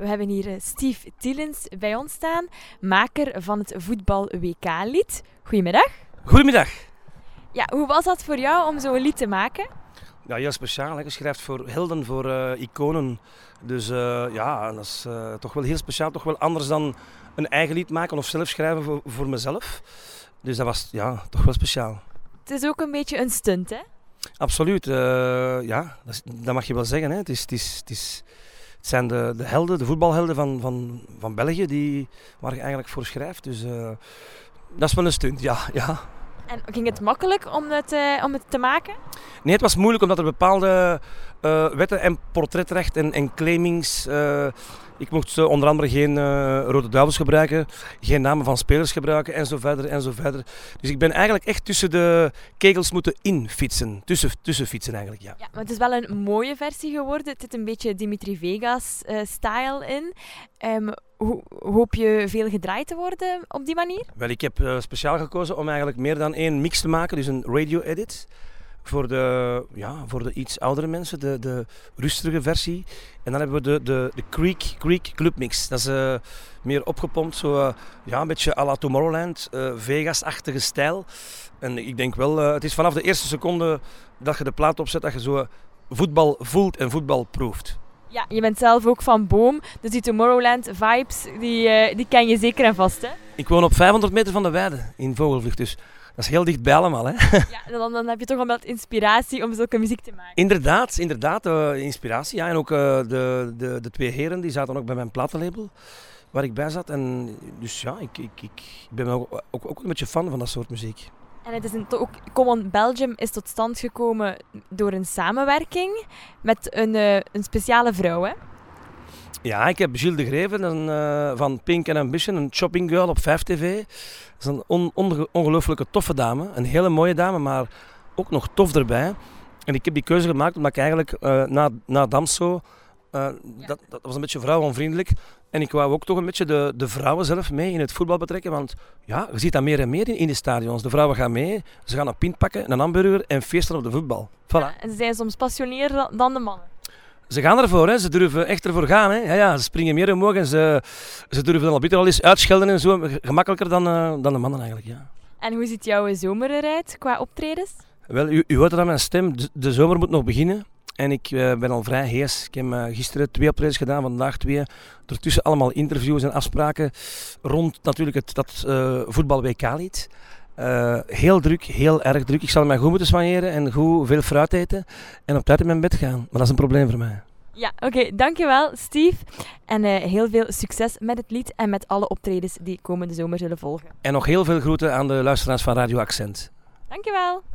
we hebben hier Steve Tillens bij ons staan, maker van het voetbal WK-lied. Goedemiddag. Goedemiddag. Ja, hoe was dat voor jou om zo'n lied te maken? Ja, heel speciaal. Hè. Je schrijft voor helden, voor iconen. Dus ja, dat is toch wel heel speciaal. Toch wel anders dan een eigen lied maken of zelf schrijven voor mezelf. Dus dat was ja, toch wel speciaal. Het is ook een beetje een stunt, hè? Absoluut. Ja, dat mag je wel zeggen. Hè. Het zijn de helden, de voetbalhelden van België waar je eigenlijk voor schrijft. Dus dat is wel een stunt, ja. En ging het makkelijk om het te maken? Nee, het was moeilijk omdat er bepaalde wetten en portretrecht en claimings... ik mocht onder andere geen Rode Duivels gebruiken, geen namen van spelers gebruiken en zo verder. Dus ik ben eigenlijk echt tussen de kegels moeten infietsen. Tussen fietsen eigenlijk, ja. Ja, maar het is wel een mooie versie geworden. Het zit een beetje Dimitri Vegas-style in. Hoop je veel gedraaid te worden op die manier? Wel, ik heb speciaal gekozen om eigenlijk meer dan één mix te maken, dus een radio-edit. Voor de iets oudere mensen, de rustige versie. En dan hebben we de Creek Club Mix. Dat is meer opgepompt, zo, een beetje à la Tomorrowland, Vegas-achtige stijl. En ik denk wel, het is vanaf de eerste seconde dat je de plaat opzet, dat je zo voetbal voelt en voetbal proeft. Ja, je bent zelf ook van Boom, dus die Tomorrowland-vibes, die ken je zeker en vast, hè? Ik woon op 500 meter van de weide in Vogelvlucht, dus dat is heel dichtbij allemaal, hè? Ja, dan heb je toch wel wat inspiratie om zulke muziek te maken. Inderdaad, inspiratie. Ja. En ook de twee heren die zaten ook bij mijn platenlabel, waar ik bij zat. En dus ja, ik ben ook een beetje fan van dat soort muziek. En het is ook Common Belgium is tot stand gekomen door een samenwerking met een speciale vrouw, hè? Ja, ik heb Gilles de Greven van Pink and Ambition, een shopping girl op 5TV. Dat is een ongelooflijke toffe dame. Een hele mooie dame, maar ook nog tof erbij. En ik heb die keuze gemaakt omdat ik eigenlijk na Damso... Dat was een beetje vrouwonvriendelijk. En ik wou ook toch een beetje de vrouwen zelf mee in het voetbal betrekken. Want ja, je ziet dat meer en meer in de stadions. De vrouwen gaan mee, ze gaan een pint pakken, een hamburger en feesten op de voetbal. Voilà. Ja, en ze zijn soms passioneerder dan de mannen. Ze gaan ervoor, hè. Ze durven echt ervoor gaan. Hè. Ja, ze springen meer omhoog en ze durven dan al eens uitschelden en zo. Gemakkelijker dan de mannen eigenlijk, ja. En hoe ziet jouw zomer eruit qua optredens? Wel, u hoort het aan mijn stem. De zomer moet nog beginnen. En ik ben al vrij hees. Ik heb gisteren 2 optredens gedaan, vandaag 2. Ertussen allemaal interviews en afspraken rond natuurlijk dat voetbal-WK-lied. Heel druk, heel erg druk. Ik zal mij goed moeten soigneren en goed veel fruit eten en op tijd in mijn bed gaan. Maar dat is een probleem voor mij. Ja, oké. Dankjewel, Steve. En heel veel succes met het lied en met alle optredens die komende zomer zullen volgen. En nog heel veel groeten aan de luisteraars van Radio Accent. Dankjewel.